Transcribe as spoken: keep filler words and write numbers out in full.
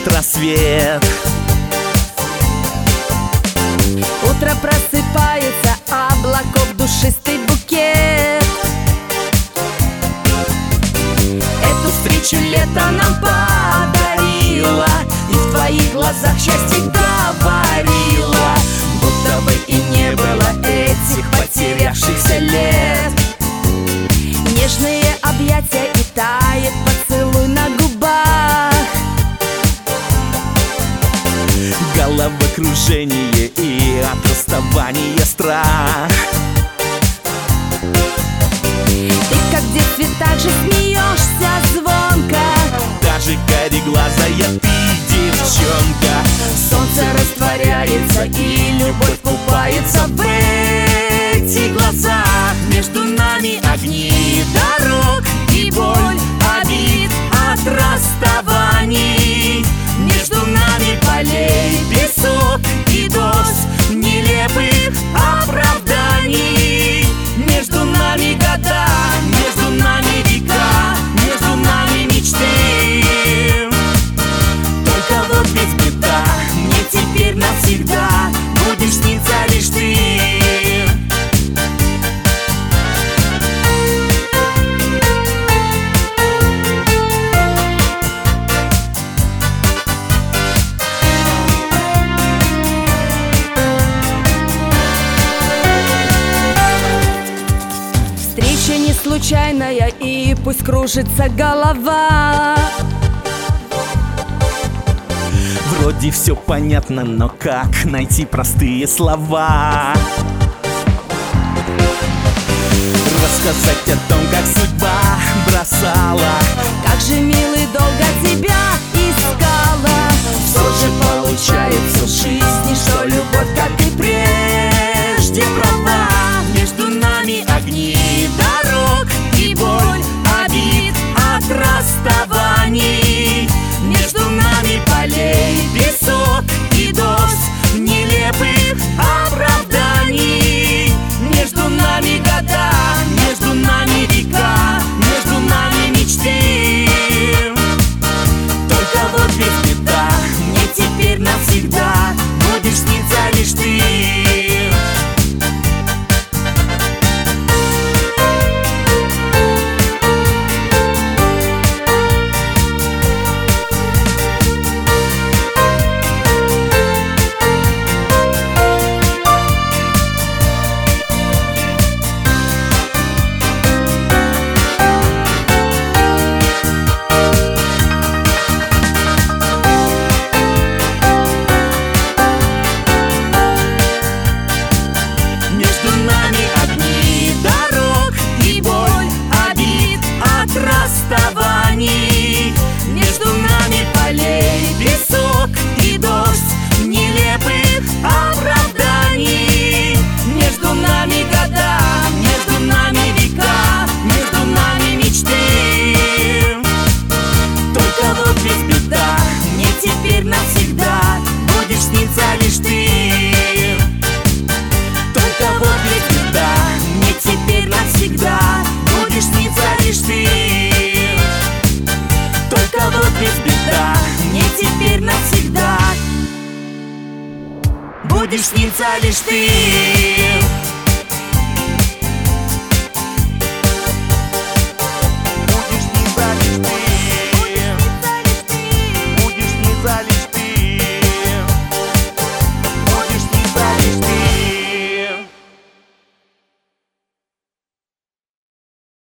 рассвет. Утро просыпается, облаков душистый букет. Эту встречу лето нам подарило, и в твоих глазах счастье говорило, будто бы и не было этих потерявшихся лет. Нежные объятия и тает поцелуй на губах, головокружение и от расставания страх. Ты как в детстве так же смеешься звонко, Даже кареглазая ты девчонка. солнце растворяется и любовь купается в этих глазах. Между нами огни дорог и боль обид от расставаний. Между нами полей Песок и дождь нелепых оправданий. между нами года, Между нами века, между нами мечты. Только вот ведь беда, мне теперь навсегда будешь сниться лишь ты. встреча не случайная, и пусть кружится голова. Вроде все понятно, но как найти простые слова? Рассказать о том, как судьба бросала, Как же, милый, долго тебя искала. все же получается в жизни, что любовь, как и прежде, права. Между нами огни дорог и боль обид от расставаний. Между нами полей песок и дождь нелепых оправданий. Между нами года, между нами века, между нами мечты. Только вот ведь беда, мне теперь навсегда будешь сниться лишь ты. Между нами огни дорог и боль обид от расставаний. Между нами полей песок и дождь нелепых оправданий. Между нами года, между нами века, между нами мечты. Только вот ведь беда, мне теперь навсегда будешь сниться лишь ты. Только вот ведь беда, мне теперь навсегда будешь сниться лишь ты. Только вот ведь беда, мне теперь навсегда будешь сниться лишь ты.